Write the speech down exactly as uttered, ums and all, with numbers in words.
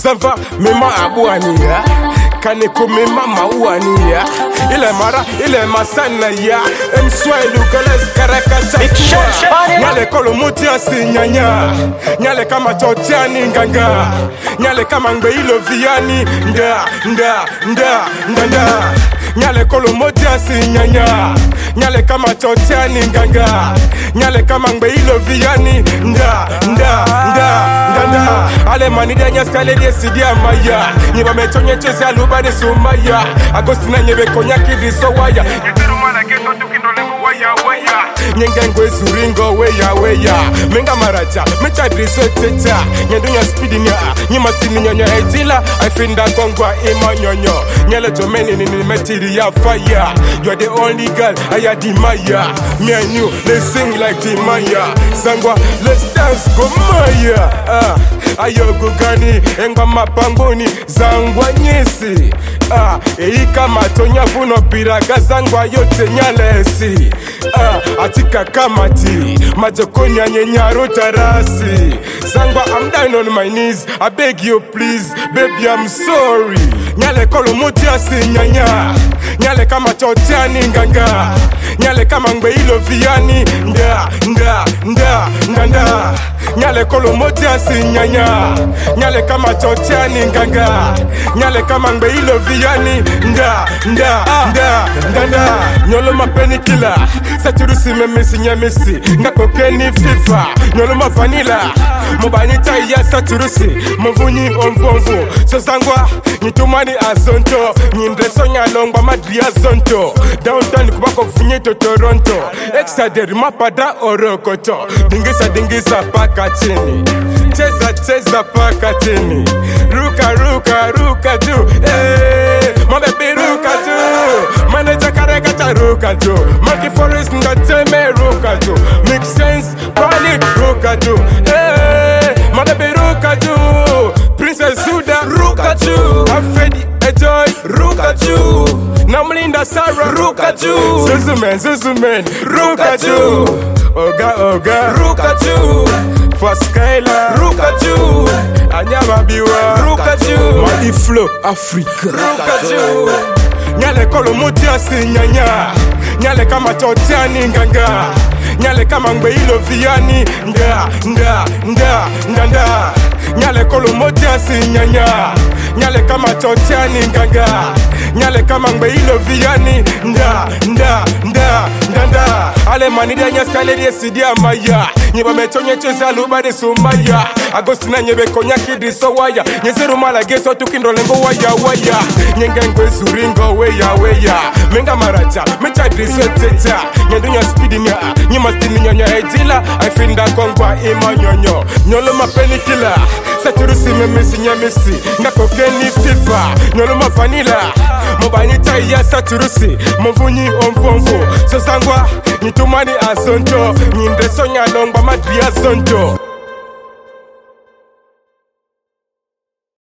Zanva mema abuani ya Kane kumema mauani ya Ile mara ile masana ya Mswailu kales karakasa Nyale kolo muti asinyanya Nyale kama chotiani nganga Nyale kama ngbe ilo viani Nda, nda, nda, nda, nda Nyale kolo muti asinyanya Nyale kama chotiani nganga Nyale kama ngbe ilo viani Nda, nda, nda, nda, nda Ale manide nya sale die sidia maya Nyiba metonye cheze alubade sumaya Agostina nyebe konya kidi so waya Yetiru mwana keto tukindolengu waya waya Nyengengo ezuringo weya weya Menga maracha, mecha driso techa Nyendunya speedi nya, nyima stini nyonyo etila Aifinda kongwa ima nyonyo Nyele jomeni nini metiri ya fire You are the only girl, I admire Me and you, let's sing like Timaya Sangwa, let's dance komaya Ah, ayogo gani, engwa mapangoni Zangwa nyesi Ah, eika matonya vuno piraga Zangwa yote nyalesi Ah, atika kamati Majokonya nyenyaro tarasi Zangwa, I'm down on my knees I beg you please, baby I'm sorry Nyale kolo muti asinyanya Nyale kama chotiani nganga Nyale kama ngbe ilo viani Nda, nda, nda, nda, nda Nyale kolo muti asinyanya Nyale kama chotiani nganga Nyale kama ngbe ilo viani Nda, nda, nda, nda, nda Nyolo mapeni kila Saturusi memisi nyemisi Nga kokeni FIFA Nyolo ma vanilla Mubani ya saturusi Mvunyi omvonvo So zangwa Nitumani azonto Nyindreso nyalongwa madri azonto Downtown kubako funyeto Toronto Exaderi mapada orokoto Dingisa dingisa paka chini Cheza cheza paka chini Ruka ruka ruka ju Eh Mabebi ruka ju Manager kareka cha ruka ju Maki Forest ngateme ruka ju Make sense Pali ruka ju Eh Mabebi ruka ju Princess Suda ruka ju Afedi Ejoy ruka ju Namlinda Sarah ruka ju Zuzumen Zuzumen ruka ju Oga Oga ruka ju For Skyla ruka ju Anyama Biwa ruka ju Mali Flow Africa ruka ju Nyale kolo muti asinyanya Nyale kama chotiani nganga Nyale kama ngbe ilo viani Nda, nda, nda, nda, nda Nyale kolo muti asinyanya Nyale kama chotiani nganga Nyale kama ngbe ilo viani Nda, nda, nda, nda, nda Ale manide nya sale die sidia maya Nyiba metonye cheze alubade sumaya Agostina nyebe konya kidi so waya Nyezeru mala geso tukindolengo waya waya Nyengengo ezuringo weya weya Menga maracha, mecha driso techa Nyendunya speedi nya, nyima stini nyonyo etila Aifinda kongwa ima nyonyo Nyolo mapeni kila Saturusi memisi nyemisi Nga kokeni FIFA Nyolo ma vanilla Mubani ya saturusi Mvunyi omvonvo So zangwa Nitumani azonto Nyindreso nyalongwa madri azonto